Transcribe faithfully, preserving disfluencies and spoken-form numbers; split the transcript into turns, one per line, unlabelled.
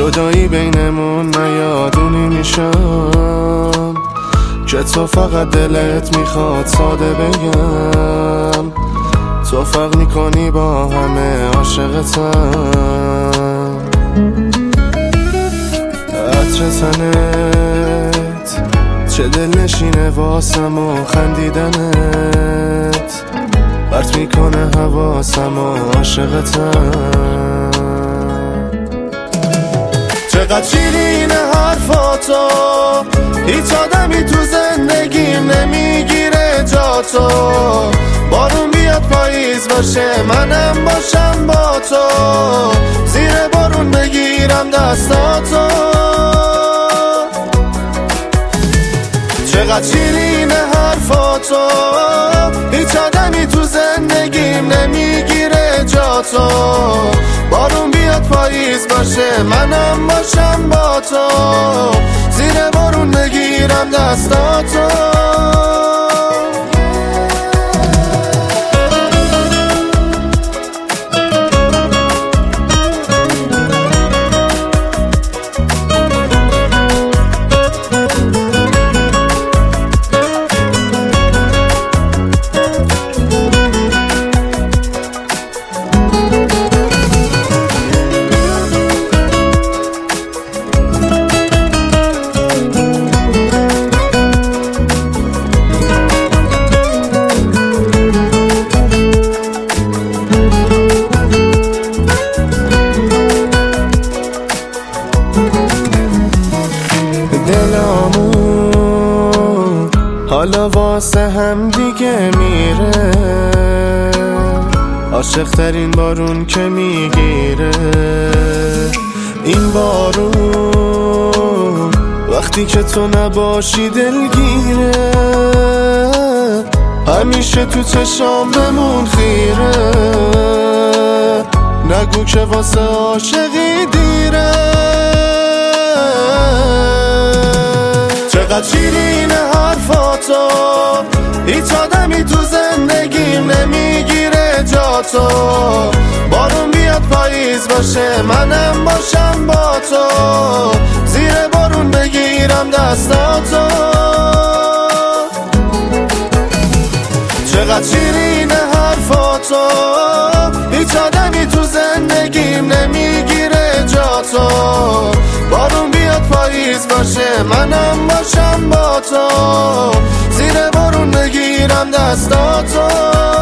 جدایی بینمون نیادونی میشم که تو فقط دلت میخواد ساده بگم تو فرق میکنی با همه عاشقتم. عطر تنت چه دل نشینه واسم و خندیدنت برت میکنه حواسم و عاشقتم. چقدر شیرین حرفاتو هیچ آدمی تو زندگیم نمیگیره جاتو. بارون بیاد پاییز باشه منم باشم با تو زیر بارون بگیرم دستاتو. چقدر شیرین حرفاتو هیچ آدمی تو زندگیم نمیگیره جاتو. بارون بیاد پاییز باشه منم باشم با تو زیر بارون بگیرم دستاتو. دلامون حالا واسه هم دیگه میره عاشق ترین بارون که میگیره. این بارون وقتی که تو نباشی دلگیره همیشه تو چشام بمون خیره. نگو که واسه عاشقی دیره. چقدر شیرین حرفاتو هیچ آدمی تو زندگیم نمیگیره جاتو. بارون بیاد پاییز باشه منم باشم با تو زیر بارون بگیرم دستاتو. چقدر شیرین حرفاتو هیچ آدمی تو زندگیم نمیگیره جاتو. بارون بیاد پاییز باشه منم باشم با تو زیر بارون بگیرم دستاتو.